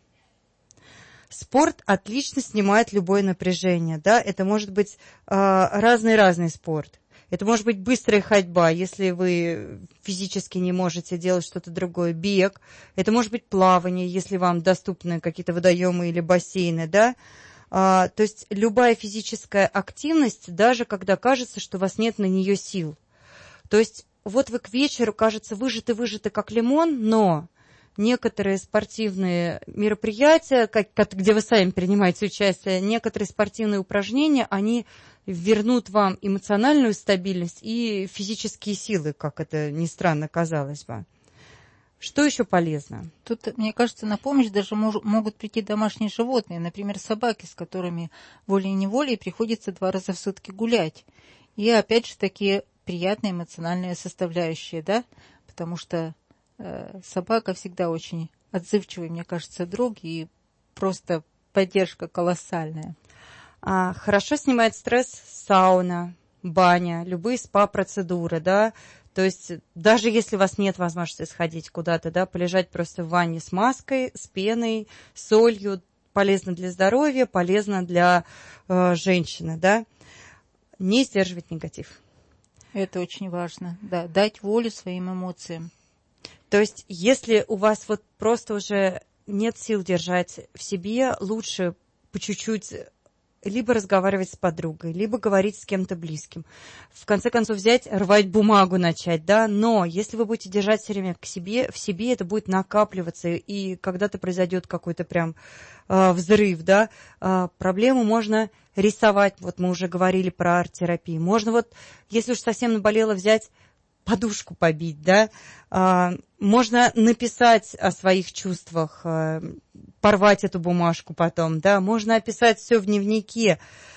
Спорт отлично снимает любое напряжение, да, это может быть э, разный-разный спорт. Это может быть быстрая ходьба, если вы физически не можете делать что-то другое, бег. Это может быть плавание, если вам доступны какие-то водоемы или бассейны, да. А, то есть любая физическая активность, даже когда кажется, что у вас нет на нее сил. То есть вот вы к вечеру, кажется, выжаты-выжаты как лимон, но некоторые спортивные мероприятия, как, где вы сами принимаете участие, некоторые спортивные упражнения, они вернут вам эмоциональную стабильность и физические силы, как это ни странно казалось бы. Что еще полезно? Тут, мне кажется, на помощь даже мож, могут прийти домашние животные, например, собаки, с которыми волей-неволей приходится два раза в сутки гулять. И опять же такие приятные эмоциональные составляющие, да, потому что э, собака всегда очень отзывчивый, мне кажется, друг, и просто поддержка колоссальная. А, хорошо снимает стресс сауна, баня, любые спа-процедуры, да, то есть даже если у вас нет возможности сходить куда-то, да, полежать просто в ванне с маской, с пеной, солью, полезно для здоровья, полезно для э, женщины, да, не сдерживать негатив. Это очень важно, да, дать волю своим эмоциям. То есть если у вас вот просто уже нет сил держать в себе, лучше по чуть-чуть либо разговаривать с подругой, либо говорить с кем-то близким. В конце концов, взять, рвать бумагу начать, да, но если вы будете держать все время к себе, в себе, это будет накапливаться, и когда-то произойдет какой-то прям э, взрыв, да, э, проблему можно рисовать, вот мы уже говорили про арт-терапию, можно вот, если уж совсем наболело, взять подушку побить, да, можно написать о своих чувствах, порвать эту бумажку потом, да, можно описать все в дневнике,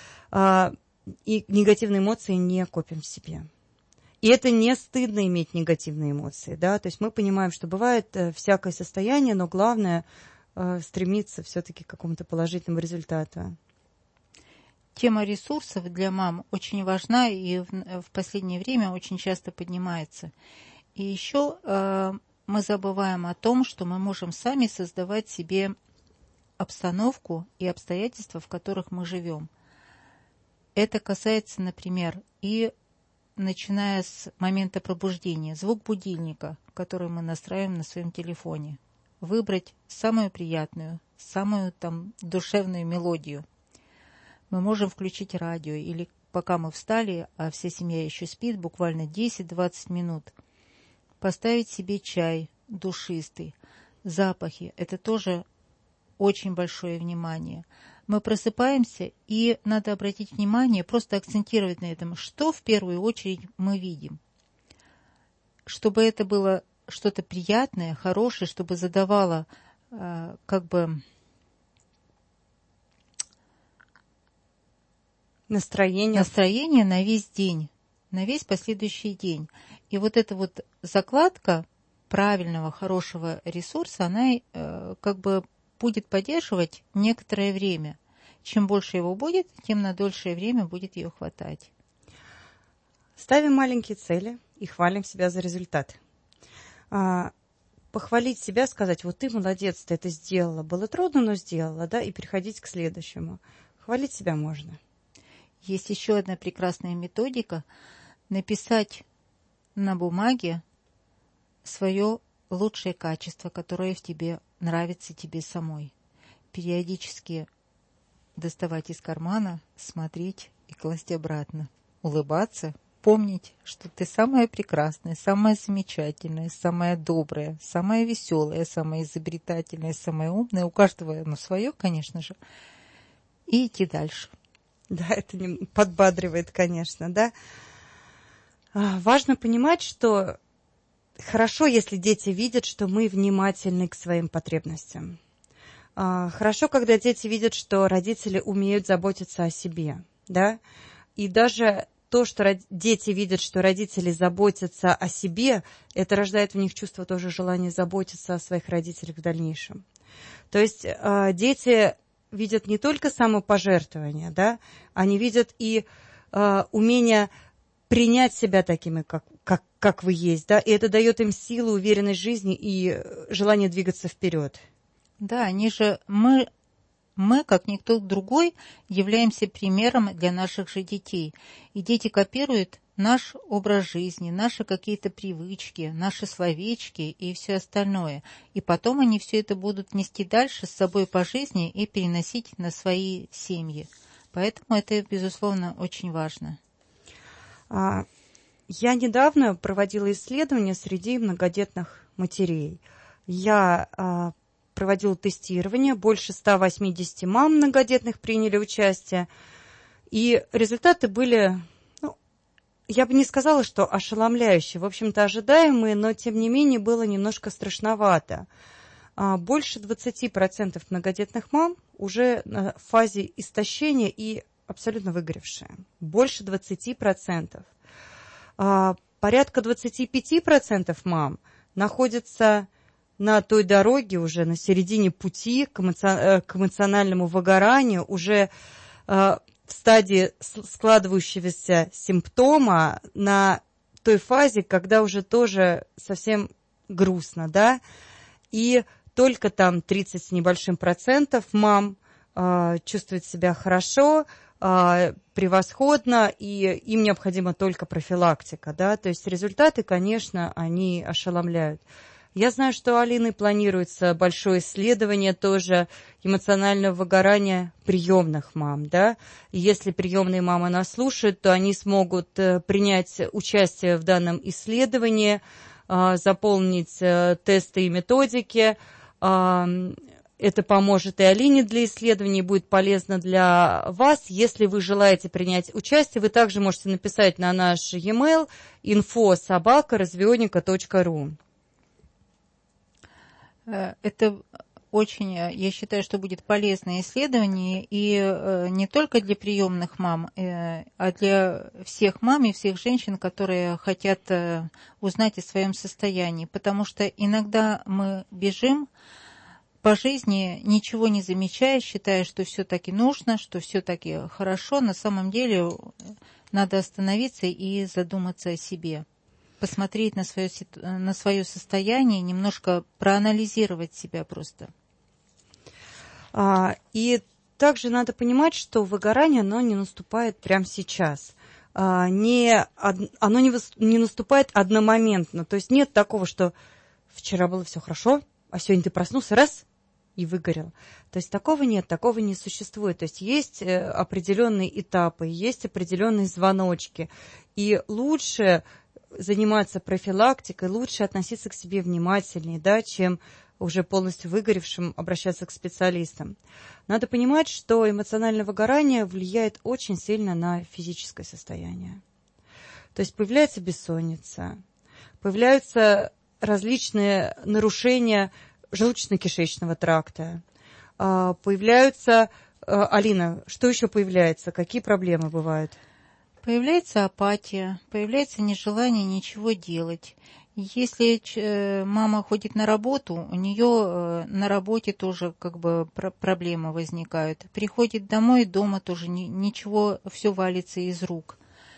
и негативные эмоции не копим в себе. И это не стыдно иметь негативные эмоции, да, то есть мы понимаем, что бывает всякое состояние, но главное стремиться все-таки к какому-то положительному результату. Тема ресурсов для мам очень важна и в, в последнее время очень часто поднимается. И еще э, мы забываем о том, что мы можем сами создавать себе обстановку и обстоятельства, в которых мы живем. Это касается, например, и начиная с момента пробуждения, звук будильника, который мы настраиваем на своем телефоне. Выбрать самую приятную, самую там душевную мелодию. Мы можем включить радио, или пока мы встали, а вся семья еще спит, буквально десять-двадцать минут, поставить себе чай душистый, запахи. Это тоже очень большое внимание. Мы просыпаемся, и надо обратить внимание, просто акцентировать на этом, что в первую очередь мы видим. Чтобы это было что-то приятное, хорошее, чтобы задавало э, как бы... Настроение. Настроение на весь день, на весь последующий день. И вот эта вот закладка правильного, хорошего ресурса, она э, как бы будет поддерживать некоторое время. Чем больше его будет, тем на дольшее время будет ее хватать. Ставим маленькие цели и хвалим себя за результат. А, похвалить себя, сказать, вот ты молодец, ты это сделала. Было трудно, но сделала, да, и переходить к следующему. Хвалить себя можно. Есть еще одна прекрасная методика – написать на бумаге свое лучшее качество, которое в тебе нравится тебе самой. Периодически доставать из кармана, смотреть и класть обратно. Улыбаться, помнить, что ты самая прекрасная, самая замечательная, самая добрая, самая веселая, самая изобретательная, самая умная. У каждого оно свое, конечно же. И идти дальше. Да, это не подбадривает, конечно, да. А, важно понимать, что хорошо, если дети видят, что мы внимательны к своим потребностям. А, хорошо, когда дети видят, что родители умеют заботиться о себе, да. И даже то, что род... дети видят, что родители заботятся о себе, это рождает в них чувство тоже желания заботиться о своих родителях в дальнейшем. То есть а, дети видят не только самопожертвование, да, они видят и э, умение принять себя такими, как, как, как вы есть, да, и это дает им силу, уверенность в жизни и желание двигаться вперед. Да, они же, мы, мы, как никто другой, являемся примером для наших же детей. И дети копируют наш образ жизни, наши какие-то привычки, наши словечки и все остальное. И потом они все это будут нести дальше с собой по жизни и переносить на свои семьи. Поэтому это, безусловно, очень важно. Я недавно проводила исследования среди многодетных матерей. Я проводила тестирование, больше ста восьмидесяти мам многодетных приняли участие. И результаты были... Я бы не сказала, что ошеломляющие, в общем-то ожидаемые, но тем не менее было немножко страшновато. Больше двадцати процентов многодетных мам уже в фазе истощения и абсолютно выгоревшие. Больше двадцати процентов. Порядка двадцати пяти процентов мам находятся на той дороге уже на середине пути к эмоциональному выгоранию, уже в стадии складывающегося симптома, на той фазе, когда уже тоже совсем грустно, да, и только там тридцать с небольшим процентов мам э, чувствуют себя хорошо, э, превосходно, и им необходима только профилактика, да, то есть результаты, конечно, они ошеломляют. Я знаю, что у Алины планируется большое исследование тоже эмоционального выгорания приемных мам, да. И если приемные мамы нас слушают, то они смогут принять участие в данном исследовании, заполнить тесты и методики. Это это поможет и Алине для исследований, будет полезно для вас. Если вы желаете принять участие, вы также можете написать на наш e-mail инфо собака развионика точка ру. Это очень, я считаю, что будет полезное исследование и не только для приемных мам, а для всех мам и всех женщин, которые хотят узнать о своем состоянии, потому что иногда мы бежим по жизни, ничего не замечая, считая, что все-таки нужно, что все-таки хорошо. На самом деле надо остановиться и задуматься о себе, посмотреть на свое, на свое состояние, немножко проанализировать себя просто. А, и также надо понимать, что выгорание, оно не наступает прямо сейчас. А, не, оно не, не наступает одномоментно. То есть нет такого, что вчера было все хорошо, а сегодня ты проснулся, раз, и выгорел. То есть такого нет, такого не существует. То есть есть определенные этапы, есть определенные звоночки. И лучше заниматься профилактикой, лучше относиться к себе внимательнее, да, чем уже полностью выгоревшим обращаться к специалистам. Надо понимать, что эмоциональное выгорание влияет очень сильно на физическое состояние. То есть появляется бессонница, появляются различные нарушения желудочно-кишечного тракта, появляются... Алина, что еще появляется? Какие проблемы бывают? Появляется апатия, появляется нежелание ничего делать. Если мама ходит на работу, у нее на работе тоже как бы проблемы возникают. Приходит домой, дома тоже ничего, все валится из рук.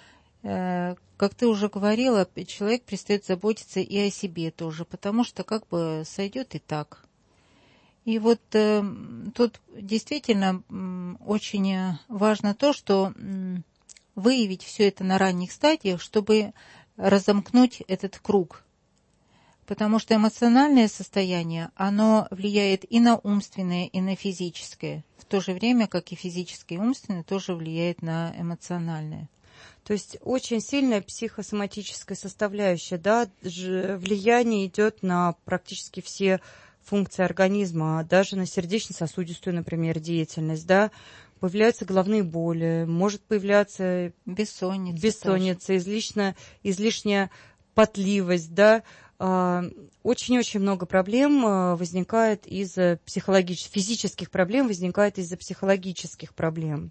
Как ты уже говорила, человек перестает заботиться и о себе тоже, потому что как бы сойдет и так. И вот э, тут действительно э, очень важно то, что э, выявить все это на ранних стадиях, чтобы разомкнуть этот круг. Потому что эмоциональное состояние, оно влияет и на умственное, и на физическое. В то же время, как и физическое и умственное, тоже влияет на эмоциональное. То есть очень сильная психосоматическая составляющая, да, влияние идет на практически все функции организма, даже на сердечно-сосудистую, например, деятельность, да. Появляются головные боли, может появляться бессонница, бессонница излишне, излишняя потливость, да. Очень-очень много проблем возникает из-за психологических, физических проблем возникает из-за психологических проблем.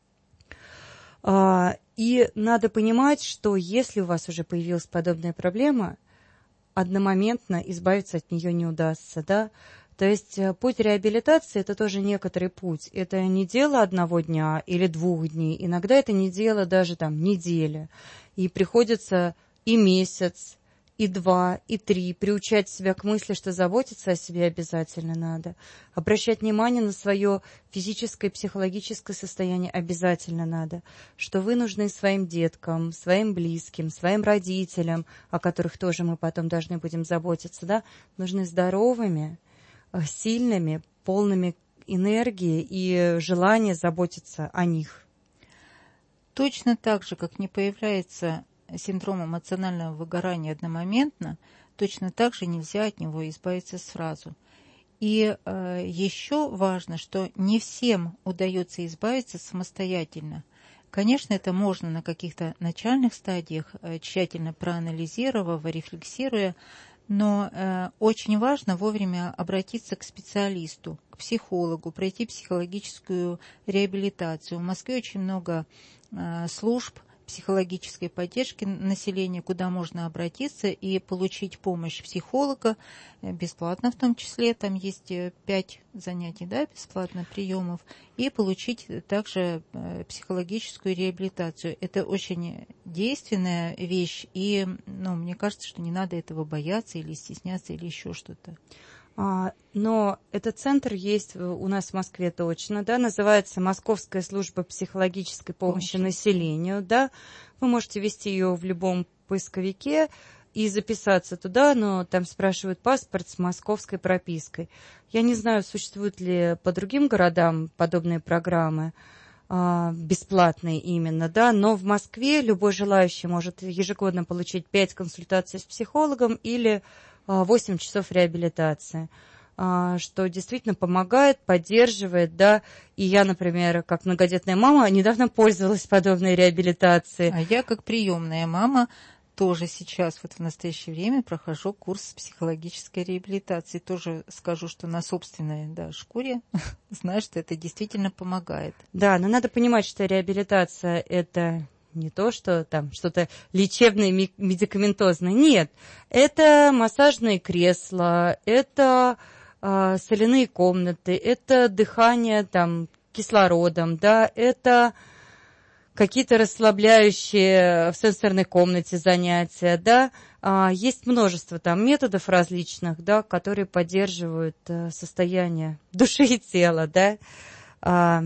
И надо понимать, что если у вас уже появилась подобная проблема, одномоментно избавиться от нее не удастся, да. То есть путь реабилитации – это тоже некоторый путь. Это не дело одного дня или двух дней. Иногда это не дело даже там недели. И приходится и месяц, и два, и три приучать себя к мысли, что заботиться о себе обязательно надо. Обращать внимание на свое физическое и психологическое состояние обязательно надо. Что вы нужны своим деткам, своим близким, своим родителям, о которых тоже мы потом должны будем заботиться, да, нужны здоровыми, сильными, полными энергии и желания заботиться о них. Точно так же, как не появляется синдром эмоционального выгорания одномоментно, точно так же нельзя от него избавиться сразу. И э, еще важно, что не всем удается избавиться самостоятельно. Конечно, это можно на каких-то начальных стадиях, э, тщательно проанализировав, рефлексируя, но э, очень важно вовремя обратиться к специалисту, к психологу, пройти психологическую реабилитацию. В Москве очень много э, служб психологической поддержки населения, куда можно обратиться и получить помощь психолога бесплатно, в том числе. Там есть пять занятий, да, бесплатно приемов, и получить также психологическую реабилитацию. Это очень действенная вещь, и, ну, мне кажется, что не надо этого бояться или стесняться или еще что-то. Но этот центр есть у нас в Москве точно, да, называется Московская служба психологической помощи Помощь. населению, да. Вы можете ввести ее в любом поисковике и записаться туда, но там спрашивают паспорт с московской пропиской. Я не знаю, существуют ли по другим городам подобные программы, бесплатные именно, да, но в Москве любой желающий может ежегодно получить пять консультаций с психологом или восемь часов реабилитации. что действительно помогает, поддерживает, да, и я, например, как многодетная мама, недавно пользовалась подобной реабилитацией. А я, как приемная мама, тоже сейчас, вот в настоящее время, прохожу курс психологической реабилитации. Тоже скажу, что на собственной, да, шкуре знаю, что это действительно помогает. Да, но надо понимать, что реабилитация – это не то, что там что-то лечебное, медикаментозное. Нет, это массажные кресла, это э, соляные комнаты, это дыхание там кислородом, да, это какие-то расслабляющие в сенсорной комнате занятия, да. А, есть множество там методов различных, да, которые поддерживают а, состояние души и тела, да. А,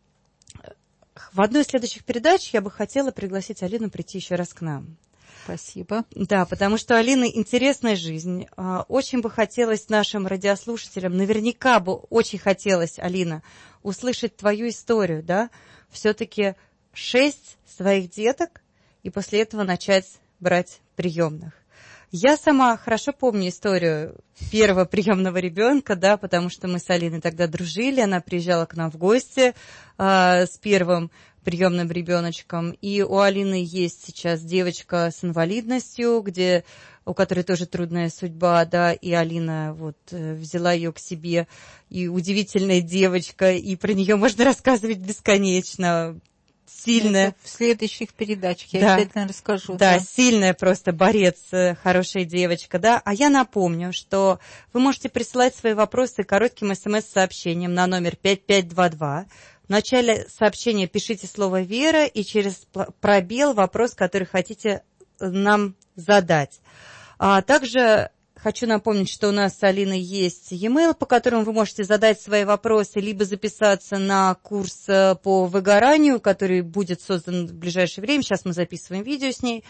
в одной из следующих передач я бы хотела пригласить Алину прийти еще раз к нам. Спасибо. Да, потому что у Алины интересная жизнь. Очень бы хотелось нашим радиослушателям, наверняка бы очень хотелось, Алина, услышать твою историю, да, все-таки шесть своих деток и после этого начать брать приемных. Я сама хорошо помню историю первого приемного ребенка, да, потому что мы с Алиной тогда дружили, она приезжала к нам в гости э, с первым приемным ребеночком, и у Алины есть сейчас девочка с инвалидностью, где, у которой тоже трудная судьба, да, и Алина вот взяла ее к себе, и удивительная девочка, и про нее можно рассказывать бесконечно. Сильная. Это в следующих передачах я да. обязательно расскажу. Да, да, сильная просто борец, хорошая девочка, да. А я напомню, что вы можете присылать свои вопросы коротким смс-сообщением на номер пять пять два два. В начале сообщения пишите слово «Вера» и через пробел вопрос, который хотите нам задать. А также хочу напомнить, что у нас с Алиной есть e-mail, по которому вы можете задать свои вопросы, либо записаться на курс по выгоранию, который будет создан в ближайшее время. Сейчас мы записываем видео с ней.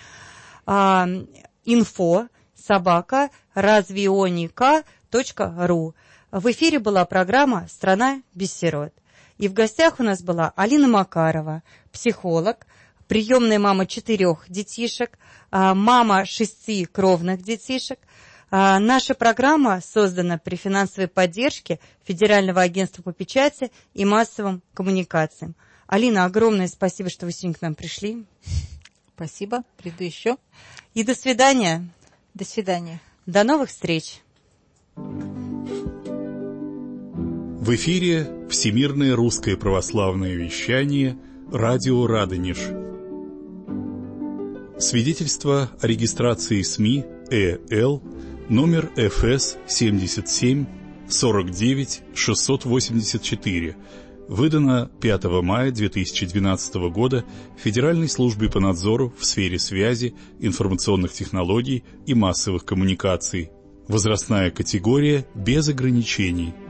Инфо собака развионика точка ру. В эфире была программа «Страна без сирот». И в гостях у нас была Алина Макарова, психолог, приемная мама четырех детишек, мама шести кровных детишек. А, наша программа создана при финансовой поддержке Федерального агентства по печати и массовым коммуникациям. Алина, огромное спасибо, что вы сегодня к нам пришли. Спасибо. Приду еще. И до свидания. До свидания. До новых встреч. В эфире Всемирное русское православное вещание «Радио Радонеж». Свидетельство о регистрации СМИ ЭЛ номер эф эс семьдесят семь сорок девять шестьсот восемьдесят четыре, выдано пятого мая две тысячи двенадцатого года Федеральной службой по надзору в сфере связи, информационных технологий и массовых коммуникаций. Возрастная категория без ограничений.